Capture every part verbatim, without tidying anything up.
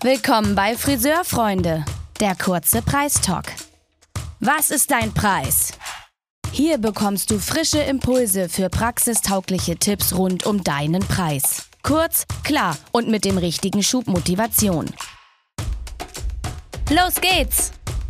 Willkommen bei Friseurfreunde, der kurze Preistalk. Was ist dein Preis? Hier bekommst du frische Impulse für praxistaugliche Tipps rund um deinen Preis. Kurz, klar und mit dem richtigen Schub Motivation. Los geht's!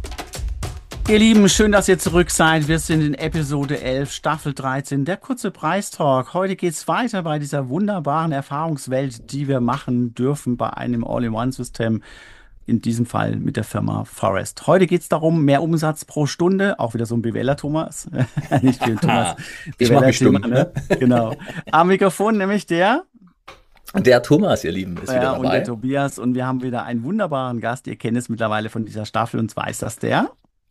Ihr Lieben, schön, dass ihr zurück seid. Wir sind in Episode elf, Staffel dreizehn, der kurze Preistalk. Heute geht's weiter bei dieser wunderbaren Erfahrungswelt, die wir machen dürfen bei einem All-in-One-System. In diesem Fall mit der Firma Forest. Heute geht's darum, mehr Umsatz pro Stunde. Auch wieder so ein BWLer, Thomas. Nicht viel Thomas. Ich mach mich stumm, ne? Genau. Am Mikrofon nämlich der... Der Thomas, ihr Lieben, ist ja, wieder dabei. Und der Tobias. Und wir haben wieder einen wunderbaren Gast. Ihr kennt es mittlerweile von dieser Staffel. Und zwar ist das der...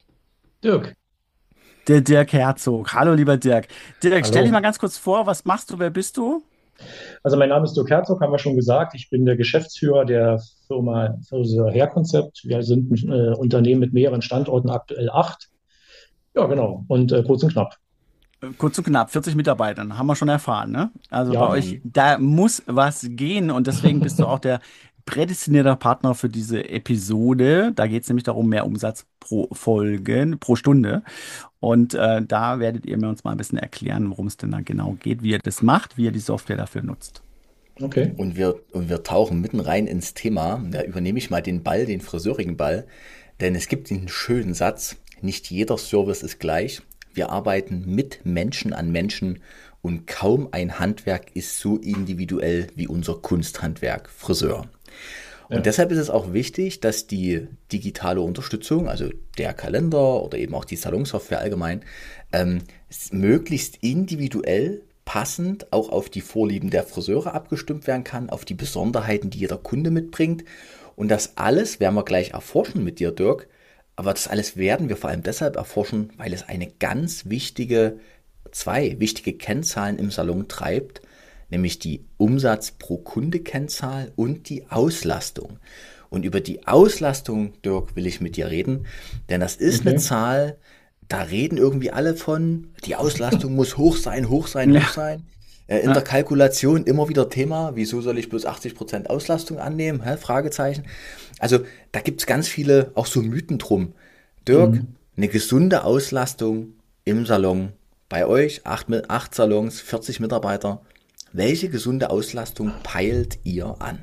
Dirk. Der Dirk Herzog. Hallo, lieber Dirk. Dirk, Hallo. stell dich mal ganz kurz vor. Was machst du? Wer bist du? Also mein Name ist Dirk Herzog, haben wir schon gesagt. Ich bin der Geschäftsführer der Firma Friseur Hair-Konzept. Wir sind ein äh, Unternehmen mit mehreren Standorten, aktuell acht. Ja, genau. Und äh, kurz und knapp. Kurz und knapp, vierzig Mitarbeitern, haben wir schon erfahren, ne? Also Ja. bei euch, da muss was gehen und deswegen bist du auch der prädestinierter Partner für diese Episode. Da geht es nämlich darum, mehr Umsatz pro Folgen, pro Stunde. Und äh, da werdet ihr mir uns mal ein bisschen erklären, worum es denn da genau geht, wie ihr das macht, wie ihr die Software dafür nutzt. Okay. Und wir, und wir tauchen mitten rein ins Thema. Da übernehme ich mal den Ball, den friseurigen Ball. Denn es gibt einen schönen Satz, nicht jeder Service ist gleich. Wir arbeiten mit Menschen an Menschen und kaum ein Handwerk ist so individuell wie unser Kunsthandwerk Friseur. Und Ja. deshalb ist es auch wichtig, dass die digitale Unterstützung, also der Kalender oder eben auch die Salonsoftware allgemein, ähm, möglichst individuell, passend auch auf die Vorlieben der Friseure abgestimmt werden kann, auf die Besonderheiten, die jeder Kunde mitbringt. Und das alles werden wir gleich erforschen mit dir, Dirk. Aber das alles werden wir vor allem deshalb erforschen, weil es eine ganz wichtige, zwei wichtige Kennzahlen im Salon treibt, nämlich die Umsatz pro Kunde Kennzahl und die Auslastung. Und über die Auslastung, Dirk, will ich mit dir reden, denn das ist Okay. eine Zahl, da reden irgendwie alle von, die Auslastung muss hoch sein, hoch sein, Ja. hoch sein. Äh, in Ja. der Kalkulation immer wieder Thema, wieso soll ich bloß achtzig Prozent Auslastung annehmen? Hä? Fragezeichen. Also da gibt es ganz viele, auch so Mythen drum. Dirk, Mhm. eine gesunde Auslastung im Salon, bei euch, acht, Mi- acht Salons, vierzig Mitarbeiter. Welche gesunde Auslastung peilt ihr an?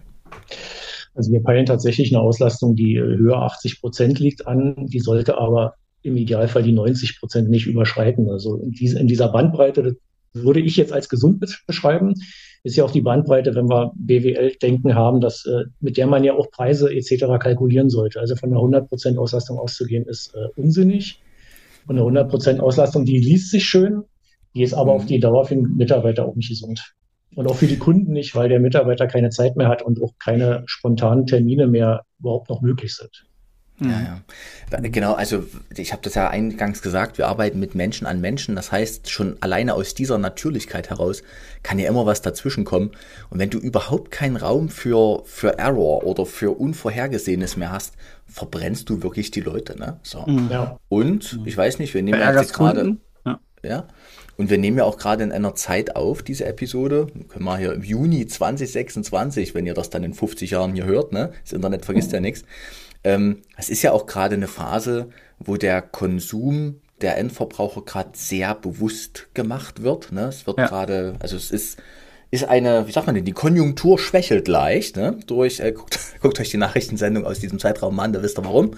Also wir peilen tatsächlich eine Auslastung, die äh, höher achtzig Prozent liegt an. Die sollte aber im Idealfall die neunzig Prozent nicht überschreiten. Also in, diese, in dieser Bandbreite, das würde ich jetzt als gesund be- beschreiben, ist ja auch die Bandbreite, wenn wir B W L-Denken haben, dass, äh, mit der man ja auch Preise et cetera kalkulieren sollte. Also von einer hundert Prozent Auslastung auszugehen, ist äh, unsinnig. Und eine hundert Prozent Auslastung, die liest sich schön, die ist aber Mhm. auf die Dauer für den Mitarbeiter auch nicht gesund. Und auch für die Kunden nicht, weil der Mitarbeiter keine Zeit mehr hat und auch keine spontanen Termine mehr überhaupt noch möglich sind. Ja, ja. Da- Genau, also ich habe das ja eingangs gesagt, wir arbeiten mit Menschen an Menschen. Das heißt, schon alleine aus dieser Natürlichkeit heraus kann ja immer was dazwischen kommen. Und wenn du überhaupt keinen Raum für, für Error oder für Unvorhergesehenes mehr hast, verbrennst du wirklich die Leute, ne? So. Ja, Und, ich weiß nicht, wir nehmen ja Ärgerst jetzt gerade, Kunden? Ja. ja, und wir nehmen ja auch gerade in einer Zeit auf, diese Episode, können wir hier im Juni zwanzig sechsundzwanzig, wenn ihr das dann in fünfzig Jahren hier hört, ne? Das Internet vergisst ja nichts. Ähm, es ist ja auch gerade eine Phase, wo der Konsum der Endverbraucher gerade sehr bewusst gemacht wird, ne? Es wird Ja. gerade, also es ist, ist eine, wie sagt man denn, die Konjunktur schwächelt leicht, ne? Durch, äh, guckt, guckt euch die Nachrichtensendung aus diesem Zeitraum an, da wisst ihr warum.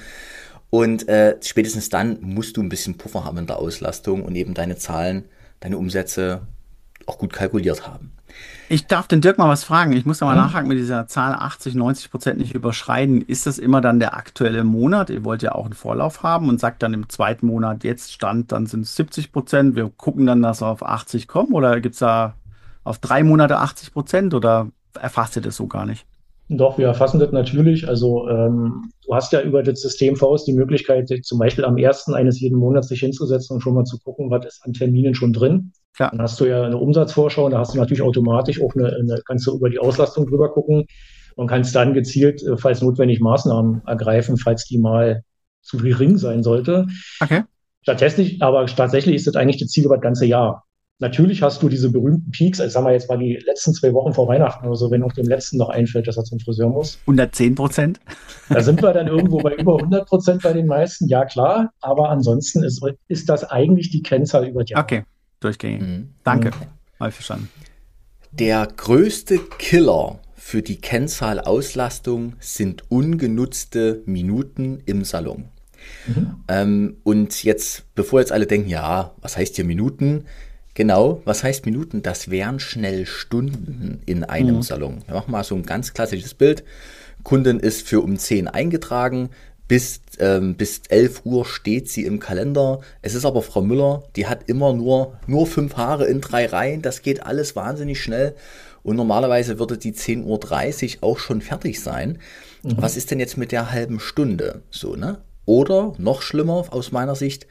Und äh, spätestens dann musst du ein bisschen Puffer haben in der Auslastung und eben deine Zahlen, deine Umsätze auch gut kalkuliert haben. Ich darf den Dirk mal was fragen. Ich muss da mal Mhm. nachhaken mit dieser Zahl achtzig, neunzig Prozent nicht überschreiten. Ist das immer dann der aktuelle Monat? Ihr wollt ja auch einen Vorlauf haben und sagt dann im zweiten Monat, jetzt Stand, dann sind es siebzig Prozent. Wir gucken dann, dass wir auf achtzig kommen oder gibt es da auf drei Monate achtzig Prozent oder erfasst ihr das so gar nicht? doch, wir erfassen das natürlich. Also ähm, du hast ja über das System Faust die Möglichkeit, zum Beispiel am ersten eines jeden Monats sich hinzusetzen und schon mal zu gucken, was ist an Terminen schon drin. Klar. Dann hast du ja eine Umsatzvorschau und da hast du natürlich automatisch auch eine, eine kannst du über die Auslastung drüber gucken und kannst dann gezielt, äh, falls notwendig, Maßnahmen ergreifen, falls die mal zu gering sein sollte. Okay. Tatsächlich, aber tatsächlich ist das eigentlich das Ziel über das ganze Jahr. Natürlich hast du diese berühmten Peaks, also sagen wir jetzt mal die letzten zwei Wochen vor Weihnachten oder so, wenn auch dem Letzten noch einfällt, dass er zum Friseur muss. hundertzehn Prozent? Da sind wir dann irgendwo bei über hundert Prozent bei den meisten, ja klar. Aber ansonsten ist, ist das eigentlich die Kennzahl über die Jahre. Okay, durchgängig. Mhm. Danke, Mhm. mal verstanden. Der größte Killer für die Kennzahl Auslastung sind ungenutzte Minuten im Salon. Mhm. Ähm, und jetzt, bevor jetzt alle denken, ja, was heißt hier Minuten? Genau, was heißt Minuten? Das wären schnell Stunden in einem Mhm. Salon. Wir machen mal so ein ganz klassisches Bild. Kundin ist für um zehn eingetragen, bis, ähm, bis elf Uhr steht sie im Kalender. Es ist aber Frau Müller, die hat immer nur, nur fünf Haare in drei Reihen. Das geht alles wahnsinnig schnell. Und normalerweise würde die zehn Uhr dreißig auch schon fertig sein. Mhm. Was ist denn jetzt mit der halben Stunde? So, ne? Oder noch schlimmer aus meiner Sicht,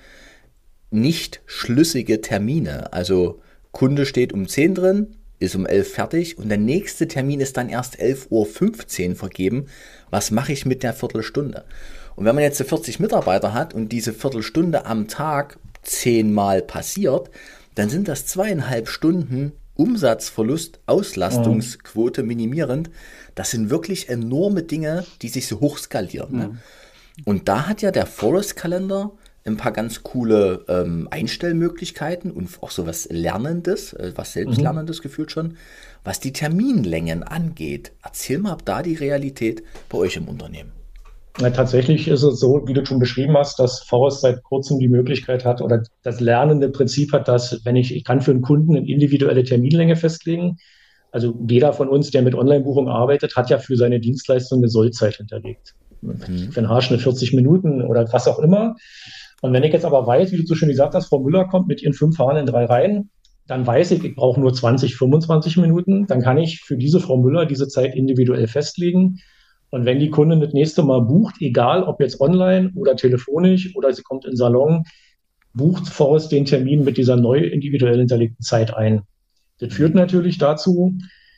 nicht schlüssige Termine. Also Kunde steht um zehn drin, ist um elf fertig und der nächste Termin ist dann erst elf Uhr fünfzehn vergeben. Was mache ich mit der Viertelstunde? Und wenn man jetzt vierzig Mitarbeiter hat und diese Viertelstunde am Tag zehnmal passiert, dann sind das zweieinhalb Stunden Umsatzverlust, Auslastungsquote minimierend. Das sind wirklich enorme Dinge, die sich so hochskalieren. Ne? Und da hat ja der Forest-Kalender ein paar ganz coole ähm, Einstellmöglichkeiten und auch so was Lernendes, äh, was Selbstlernendes gefühlt schon, was die Terminlängen angeht. Erzähl mal da die Realität bei euch im Unternehmen. Ja, tatsächlich ist es so, wie du schon beschrieben hast, dass Forest seit kurzem die Möglichkeit hat oder das lernende Prinzip hat, dass wenn ich, ich kann für einen Kunden eine individuelle Terminlänge festlegen. Also jeder von uns, der mit Online-Buchung arbeitet, hat ja für seine Dienstleistung eine Sollzeit hinterlegt. Mhm. Für einen Haarschnitt vierzig Minuten oder was auch immer. Und wenn ich jetzt aber weiß, wie du so schön gesagt hast, Frau Müller kommt mit ihren fünf Haaren in drei Reihen, dann weiß ich, ich brauche nur zwanzig, fünfundzwanzig Minuten. Dann kann ich für diese Frau Müller diese Zeit individuell festlegen. Und wenn die Kundin das nächste Mal bucht, egal ob jetzt online oder telefonisch oder sie kommt in den Salon, bucht Forest den Termin mit dieser neu individuell hinterlegten Zeit ein. Das führt natürlich dazu,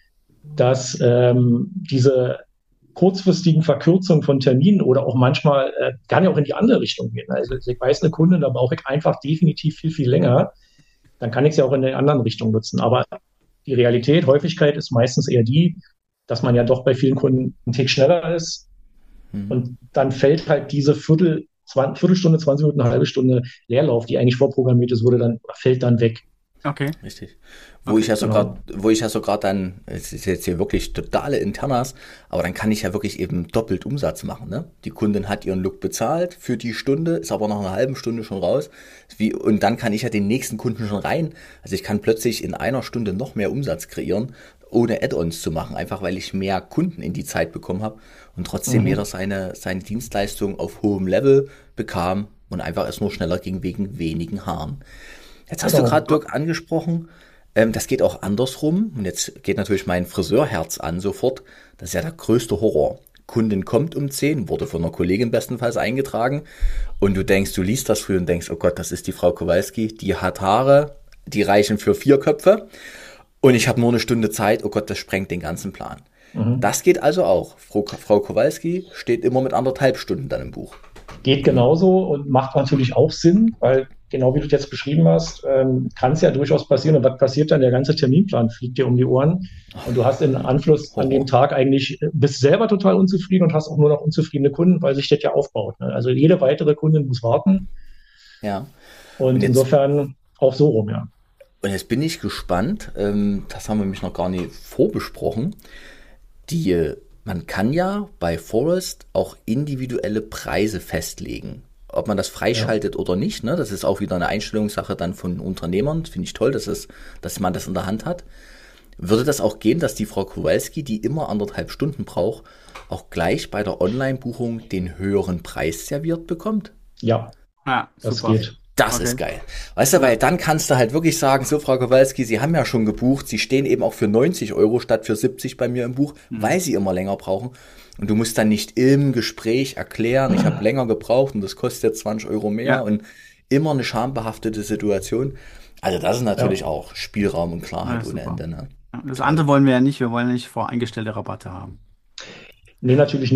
dass ähm, diese kurzfristigen Verkürzungen von Terminen oder auch manchmal äh, kann ja auch in die andere Richtung gehen. Also ich weiß, eine Kundin, da brauche ich einfach definitiv viel, viel länger. Dann kann ich es ja auch in der anderen Richtung nutzen. Aber die Realität, Häufigkeit ist meistens eher die, dass man ja doch bei vielen Kunden einen Tick schneller ist. Mhm. Und dann fällt halt diese Viertel, zwanzig, Viertelstunde, zwanzig Minuten, eine halbe Stunde Leerlauf, die eigentlich vorprogrammiert ist, wurde dann, fällt dann weg. Okay. Richtig. Wo Okay, ich ja genau. sogar, wo ich ja sogar dann, es ist jetzt hier wirklich totale Internas, aber dann kann ich ja wirklich eben doppelt Umsatz machen, ne? Die Kundin hat ihren Look bezahlt für die Stunde, ist aber nach einer halben Stunde schon raus. Wie, und dann kann ich ja den nächsten Kunden schon rein. Also ich kann plötzlich in einer Stunde noch mehr Umsatz kreieren, ohne Add-ons zu machen, einfach weil ich mehr Kunden in die Zeit bekommen habe und trotzdem Mhm. jeder seine, seine Dienstleistung auf hohem Level bekam und einfach es nur schneller ging wegen wenigen Haaren. Jetzt hast Genau. du gerade, Dirk, angesprochen, ähm, das geht auch andersrum. Und jetzt geht natürlich mein Friseurherz an sofort. Das ist ja der größte Horror. Kundin kommt um zehn, wurde von einer Kollegin bestenfalls eingetragen. Und du denkst, du liest das früh und denkst, oh Gott, das ist die Frau Kowalski. Die hat Haare, die reichen für vier Köpfe. Und ich habe nur eine Stunde Zeit. Oh Gott, das sprengt den ganzen Plan. Mhm. Das geht also auch. Frau, Frau Kowalski steht immer mit anderthalb Stunden dann im Buch. Geht genauso und macht natürlich auch Sinn, weil genau wie du es jetzt beschrieben hast, ähm, kann es ja durchaus passieren. Und was passiert dann? Der ganze Terminplan fliegt dir um die Ohren. Und du hast in Anschluss an den Tag eigentlich, äh, bist selber total unzufrieden und hast auch nur noch unzufriedene Kunden, weil sich das ja aufbaut. Ne? Also jede weitere Kundin muss warten. Ja. Und, Und jetzt- insofern auch so rum, ja. Und jetzt bin ich gespannt, ähm, das haben wir nämlich noch gar nicht vorbesprochen. Die, äh, man kann ja bei Forest auch individuelle Preise festlegen. Ob man das freischaltet oder nicht, ne? Das ist auch wieder eine Einstellungssache dann von Unternehmern. Finde ich toll, dass, es, dass man das in der Hand hat. Würde das auch gehen, dass die Frau Kowalski, die immer anderthalb Stunden braucht, auch gleich bei der Online-Buchung den höheren Preis serviert bekommt? Ja, Ja, das super. geht. Das Okay. ist geil. Weißt du, weil dann kannst du halt wirklich sagen, so Frau Kowalski, Sie haben ja schon gebucht, Sie stehen eben auch für neunzig Euro statt für siebzig bei mir im Buch, weil Sie immer länger brauchen. Und du musst dann nicht im Gespräch erklären, ich habe länger gebraucht und das kostet jetzt zwanzig Euro mehr Ja. und immer eine schambehaftete Situation. Also das ist natürlich auch Spielraum und Klarheit Ja, ohne super. Ende. Ne? Das andere wollen wir ja nicht. Wir wollen nicht voreingestellte Rabatte haben. Nee, natürlich nicht.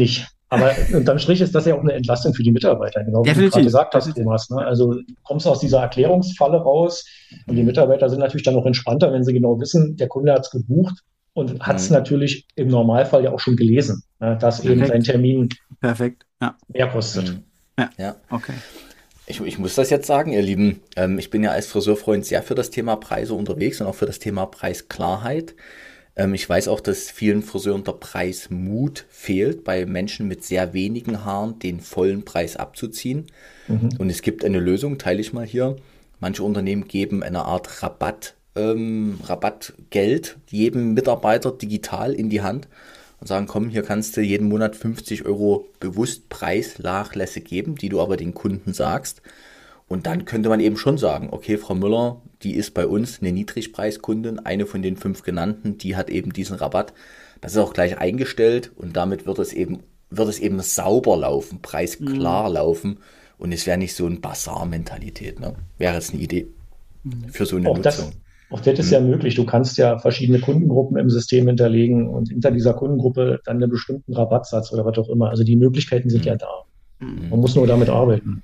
Aber unterm Strich ist das ja auch eine Entlastung für die Mitarbeiter, genau wie Definitiv. du gerade gesagt hast, Definitiv. Thomas. Ne? Also du kommst aus dieser Erklärungsfalle raus und die Mitarbeiter sind natürlich dann noch entspannter, wenn sie genau wissen, der Kunde hat es gebucht und hat es Mhm. natürlich im Normalfall ja auch schon gelesen, ne? Dass eben Perfekt. sein Termin Perfekt. Ja. mehr kostet. Mhm. Ja. Ja. Okay. Ich, ich muss das jetzt sagen, ihr Lieben. Ähm, ich bin ja als Friseurfreund sehr für das Thema Preise unterwegs und auch für das Thema Preisklarheit. Ähm, ich weiß auch, dass vielen Friseuren der Preismut fehlt, bei Menschen mit sehr wenigen Haaren den vollen Preis abzuziehen. Mhm. Und es gibt eine Lösung, teile ich mal hier. Manche Unternehmen geben eine Art Rabatt, ähm, Rabattgeld jedem Mitarbeiter digital in die Hand und sagen, komm, hier kannst du jeden Monat fünfzig Euro bewusst Preisnachlässe geben, die du aber den Kunden sagst. Und dann könnte man eben schon sagen, okay, Frau Müller, die ist bei uns eine Niedrigpreiskundin, eine von den fünf genannten, die hat eben diesen Rabatt. Das ist auch gleich eingestellt und damit wird es eben, wird es eben sauber laufen, preisklar laufen und es wäre nicht so ein Basar-Mentalität. Ne? Wäre jetzt eine Idee für so eine Auch das, Nutzung. auch das ist ja möglich. Du kannst ja verschiedene Kundengruppen im System hinterlegen und hinter dieser Kundengruppe dann einen bestimmten Rabattsatz oder was auch immer. Also die Möglichkeiten sind ja da. Man muss nur damit arbeiten.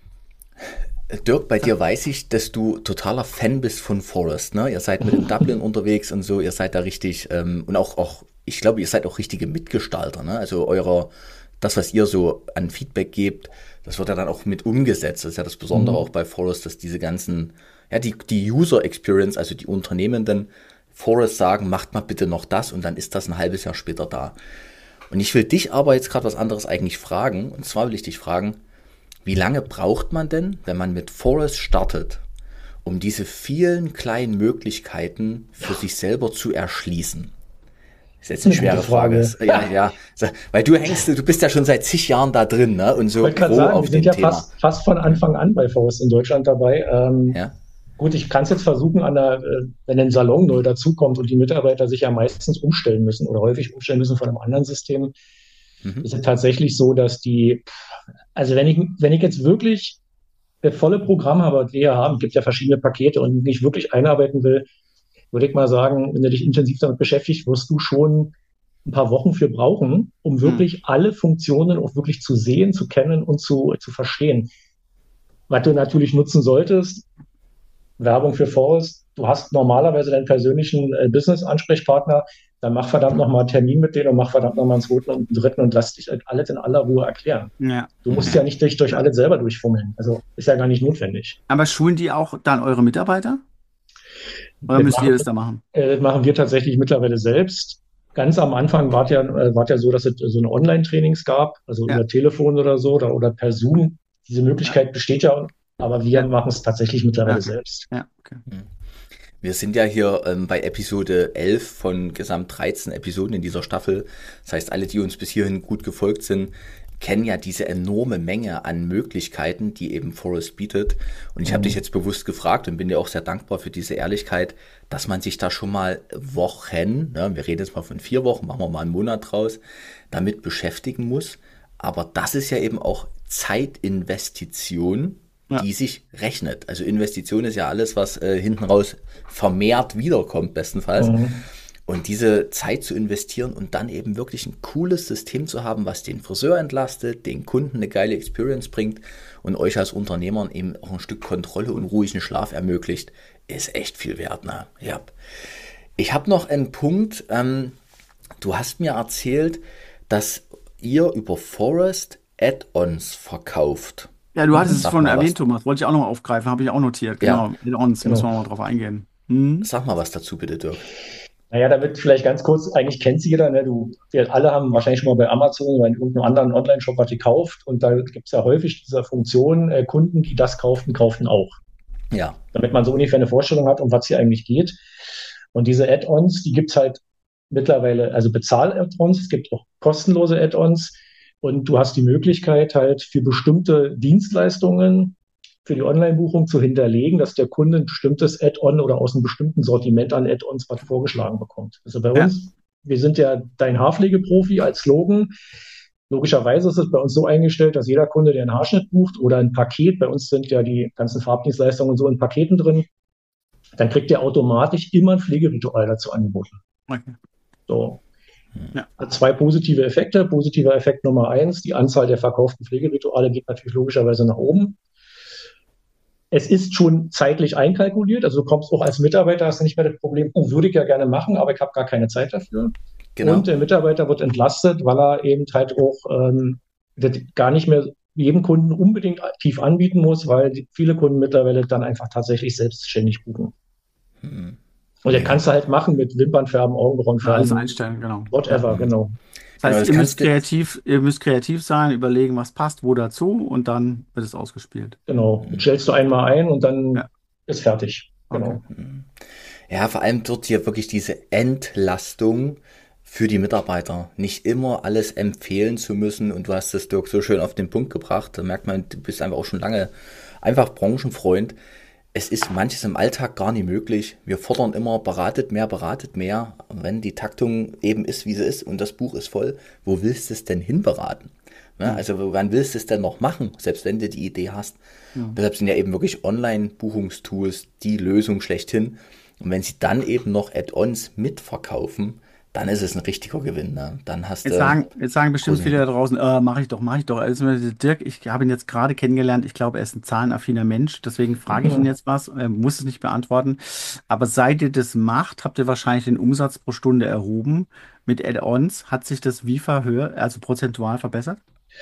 Dirk, bei dir weiß ich, dass du totaler Fan bist von Forest, ne? Ihr seid mit in Dublin unterwegs und so, ihr seid da richtig, ähm, und auch, auch, ich glaube, ihr seid auch richtige Mitgestalter, ne? Also eurer, das, was ihr so an Feedback gebt, das wird ja dann auch mit umgesetzt. Das ist ja das Besondere Mhm. auch bei Forest, dass diese ganzen, ja, die, die User Experience, also die Unternehmenden Forest sagen, macht mal bitte noch das und dann ist das ein halbes Jahr später da. Und ich will dich aber jetzt gerade was anderes eigentlich fragen, und zwar will ich dich fragen, wie lange braucht man denn, wenn man mit Forest startet, um diese vielen kleinen Möglichkeiten für sich selber zu erschließen? Das ist jetzt eine Eine schwere gute Frage. Frage. Ja, ja. Weil du hängst, du bist ja schon seit zig Jahren da drin, ne? Und Ich so wollte gerade pro sagen, wir auf sind dem ja Thema. fast, fast von Anfang an bei Forest in Deutschland dabei. Ähm, Ja. Gut, ich kann es jetzt versuchen, an der, äh, wenn ein Salon neu dazukommt und die Mitarbeiter sich ja meistens umstellen müssen oder häufig umstellen müssen von einem anderen System, Mhm. ist es tatsächlich so, dass die, also wenn ich, wenn ich jetzt wirklich das volle Programm habe, was wir hier haben, gibt ja verschiedene Pakete und nicht wirklich einarbeiten will, würde ich mal sagen, wenn du dich intensiv damit beschäftigst, wirst du schon ein paar Wochen für brauchen, um wirklich alle Funktionen auch wirklich zu sehen, zu kennen und zu, zu verstehen. Was du natürlich nutzen solltest, Werbung für Forest, du hast normalerweise deinen persönlichen äh, Business-Ansprechpartner, dann mach verdammt nochmal einen Termin mit denen und mach verdammt nochmal einen zweiten und einen dritten und lass dich halt alles in aller Ruhe erklären. Ja. Du musst ja nicht dich durch alles selber durchfummeln. Also ist ja gar nicht notwendig. Aber schulen die auch dann eure Mitarbeiter? Oder Das müsst ihr machen, das da machen? äh, das machen wir tatsächlich mittlerweile selbst. Ganz am Anfang war es ja, äh, war es ja so, dass es so eine Online-Trainings gab, also Ja. über Telefon oder so oder, oder per Zoom. Diese Möglichkeit besteht ja, aber wir Ja. machen es tatsächlich mittlerweile Okay. selbst. Ja, okay. Wir sind ja hier ähm, bei Episode elf von gesamt dreizehn Episoden in dieser Staffel. Das heißt, alle, die uns bis hierhin gut gefolgt sind, kennen ja diese enorme Menge an Möglichkeiten, die eben Forest bietet. Und ich habe dich jetzt bewusst gefragt und bin dir auch sehr dankbar für diese Ehrlichkeit, dass man sich da schon mal Wochen, ne, wir reden jetzt mal von vier Wochen, machen wir mal einen Monat draus, damit beschäftigen muss. Aber das ist ja eben auch Zeitinvestition, Ja. die sich rechnet. Also Investition ist ja alles, was äh, hinten raus vermehrt wiederkommt, bestenfalls. Mhm. Und diese Zeit zu investieren und dann eben wirklich ein cooles System zu haben, was den Friseur entlastet, den Kunden eine geile Experience bringt und euch als Unternehmern eben auch ein Stück Kontrolle und ruhigen Schlaf ermöglicht, ist echt viel wert. Ne? Ja. Ich habe noch einen Punkt. Ähm, du hast mir erzählt, dass ihr über Forest Add-ons verkauft. Ja, du hattest es Sag vorhin mal was. erwähnt, Thomas. Wollte ich auch noch aufgreifen, habe ich auch notiert. Ja. Genau, Add-ons, Genau. müssen wir mal drauf eingehen. Hm? Sag mal was dazu bitte, Dirk. Naja, damit vielleicht ganz kurz, eigentlich kennt sie jeder, ne? Du, wir alle haben wahrscheinlich schon mal bei Amazon oder in irgendeinem anderen Online-Shop was gekauft und da gibt es ja häufig diese Funktion, äh, Kunden, die das kauften, kauften auch. Ja. Damit man so ungefähr eine Vorstellung hat, um was hier eigentlich geht. Und diese Add-ons, die gibt es halt mittlerweile, also Bezahl-Add-ons, es gibt auch kostenlose Add-ons und du hast die Möglichkeit halt für bestimmte Dienstleistungen für die Online-Buchung zu hinterlegen, dass der Kunde ein bestimmtes Add-on oder aus einem bestimmten Sortiment an Add-ons was vorgeschlagen bekommt. Also bei Ja. uns, wir sind ja dein Haarpflegeprofi als Slogan. Logischerweise ist es bei uns so eingestellt, dass jeder Kunde, der einen Haarschnitt bucht oder ein Paket, bei uns sind ja die ganzen Farbdienstleistungen und so in Paketen drin, dann kriegt der automatisch immer ein Pflegeritual dazu angeboten. Okay. So. Ja. Hat zwei positive Effekte. Positiver Effekt Nummer eins, die Anzahl der verkauften Pflegerituale geht natürlich logischerweise nach oben. Es ist schon zeitlich einkalkuliert, also du kommst auch als Mitarbeiter, hast du nicht mehr das Problem, oh, würde ich ja gerne machen, aber ich habe gar keine Zeit dafür. Genau. Und der Mitarbeiter wird entlastet, weil er eben halt auch ähm, das gar nicht mehr jedem Kunden unbedingt aktiv anbieten muss, weil die, viele Kunden mittlerweile dann einfach tatsächlich selbstständig buchen. Hm. Und der kannst du halt machen mit Wimpernfärben, Augenbrauenfärben. Alles einstellen, genau. Whatever, ja. genau. Das heißt, ihr müsst, kreativ, ihr müsst kreativ sein, überlegen, was passt wo dazu und dann wird es ausgespielt. Genau. Jetzt stellst du einmal ein und dann ja. ist fertig. Genau. Okay. Ja, vor allem dort hier wirklich diese Entlastung für die Mitarbeiter. Nicht immer alles empfehlen zu müssen und du hast das, Dirk, so schön auf den Punkt gebracht. Da merkt man, du bist einfach auch schon lange einfach Branchenfreund. Es ist manches im Alltag gar nicht möglich. Wir fordern immer, beratet mehr, beratet mehr. Wenn die Taktung eben ist, wie sie ist und das Buch ist voll, wo willst du es denn hinberaten? Ne? Mhm. Also wann willst du es denn noch machen, selbst wenn du die Idee hast? Mhm. Deshalb sind ja eben wirklich Online-Buchungstools die Lösung schlechthin. Und wenn sie dann eben noch Add-ons mitverkaufen, dann ist es ein richtiger Gewinn. Ne? Dann hast jetzt, du, sagen, jetzt sagen bestimmt viele da draußen, äh, mache ich doch, mache ich doch. Also, Dirk, ich habe ihn jetzt gerade kennengelernt. Ich glaube, er ist ein zahlenaffiner Mensch. Deswegen frage ich ihn jetzt was. Er muss es nicht beantworten. Aber seit ihr das macht, habt ihr wahrscheinlich den Umsatz pro Stunde erhoben. Mit Add-ons hat sich das wie verhöher, also prozentual verbessert?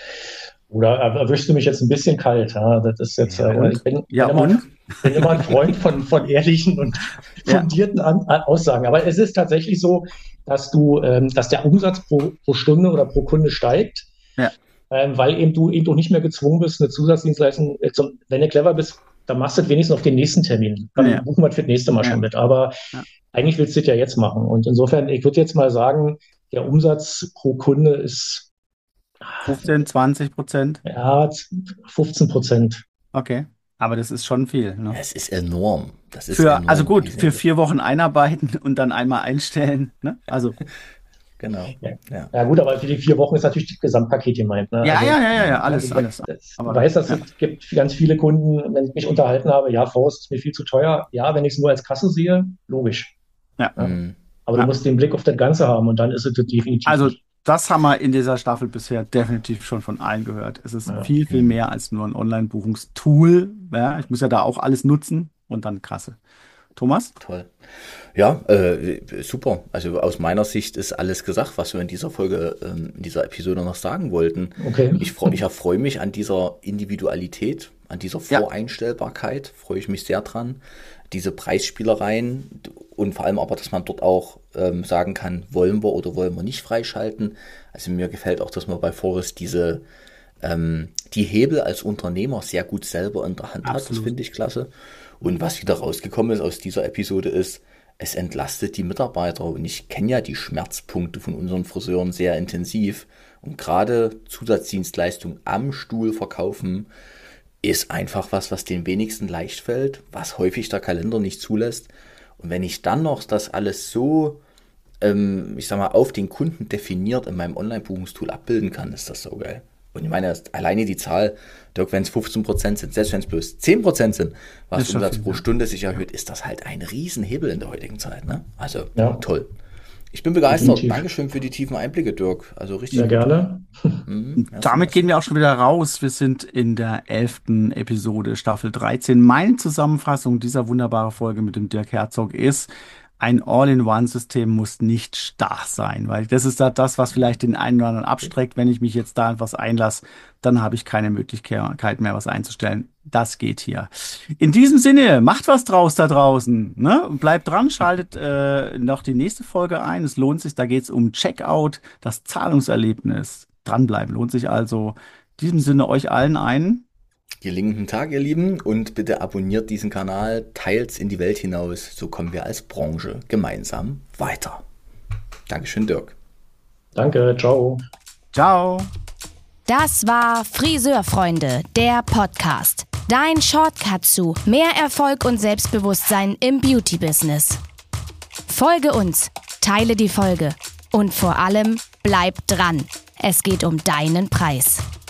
Oder erwischst du mich jetzt ein bisschen kalt? Ja? Das ist jetzt, ja, äh, ich bin, ja, bin, immer, bin immer ein Freund von, von ehrlichen und fundierten ja. An, an Aussagen. Aber es ist tatsächlich so, dass du, ähm, dass der Umsatz pro, pro Stunde oder pro Kunde steigt, ja. ähm, weil eben du eben auch nicht mehr gezwungen bist, eine Zusatzdienstleistung, äh, zum, wenn du clever bist, dann machst du das wenigstens auf den nächsten Termin. Dann ja. buchen wir das für das nächste Mal ja. schon mit. Aber ja. eigentlich willst du das ja jetzt machen. Und insofern, ich würde jetzt mal sagen, der Umsatz pro Kunde ist fünfzehn, zwanzig Prozent? Ja, fünfzehn Prozent. Okay. Aber das ist schon viel. Ne? Es ist enorm. Das ist für, enorm. Also gut, für vier Wochen einarbeiten und dann einmal einstellen. Ne? Also genau. Ja. Ja. ja gut, aber für die vier Wochen ist natürlich das Gesamtpaket gemeint. Ne? Ja, also, ja, ja, ja, ja, alles, also, alles. Ich weiß, dass ja. es gibt ganz viele Kunden, wenn ich mich unterhalten habe, ja, Faust ist mir viel zu teuer. Ja, wenn ich es nur als Kasse sehe, logisch. Ja. ja. Aber ja. du musst den Blick auf das Ganze haben und dann ist es definitiv. Also das haben wir in dieser Staffel bisher definitiv schon von allen gehört. Es ist ja. viel, viel mehr als nur ein Online-Buchungstool. Ja, ich muss ja da auch alles nutzen und dann Kasse. Thomas? Toll. Ja, äh, super. Also aus meiner Sicht ist alles gesagt, was wir in dieser Folge, ähm, in dieser Episode noch sagen wollten. Okay. Ich, freu, ich erfreue mich an dieser Individualität, an dieser Voreinstellbarkeit, ja. freue ich mich sehr dran. Diese Preisspielereien und vor allem aber, dass man dort auch ähm, sagen kann, wollen wir oder wollen wir nicht freischalten. Also mir gefällt auch, dass man bei Forest diese ähm, die Hebel als Unternehmer sehr gut selber in der Hand Absolut. hat. Das finde ich klasse. Und was wieder rausgekommen ist aus dieser Episode ist, es entlastet die Mitarbeiter. Und ich kenne ja die Schmerzpunkte von unseren Friseuren sehr intensiv. Und gerade Zusatzdienstleistungen am Stuhl verkaufen ist einfach was, was den wenigsten leicht fällt, was häufig der Kalender nicht zulässt. Und wenn ich dann noch das alles so, ähm, ich sag mal, auf den Kunden definiert in meinem Online-Buchungstool abbilden kann, ist das so geil. Und ich meine, alleine die Zahl, Dirk, wenn es fünfzehn Prozent sind, selbst wenn es bloß zehn Prozent sind, was Umsatz pro Stunde sich erhöht, ist das halt ein Riesenhebel in der heutigen Zeit. Ne? Also ja. toll. Ich bin begeistert. Definitiv. Dankeschön für die tiefen Einblicke, Dirk. Also richtig. Sehr gerne. Mhm. Damit gehen wir auch schon wieder raus. Wir sind in der elften Episode, Staffel dreizehn. Meine Zusammenfassung dieser wunderbaren Folge mit dem Dirk Herzog ist, ein All-in-One-System muss nicht starr sein, weil das ist das, was vielleicht den einen oder anderen abstreckt. Wenn ich mich jetzt da etwas einlasse, dann habe ich keine Möglichkeit mehr, was einzustellen. Das geht hier. In diesem Sinne, macht was draus da draußen. Ne? Bleibt dran, schaltet äh, noch die nächste Folge ein. Es lohnt sich, da geht es um Checkout, das Zahlungserlebnis. Dranbleiben lohnt sich also. In diesem Sinne euch allen einen gelingenden Tag, ihr Lieben, und bitte abonniert diesen Kanal, teilt's in die Welt hinaus, so kommen wir als Branche gemeinsam weiter. Dankeschön, Dirk. Danke, ciao. Ciao. Das war Friseurfreunde, der Podcast. Dein Shortcut zu mehr Erfolg und Selbstbewusstsein im Beauty-Business. Folge uns, teile die Folge und vor allem bleib dran. Es geht um deinen Preis.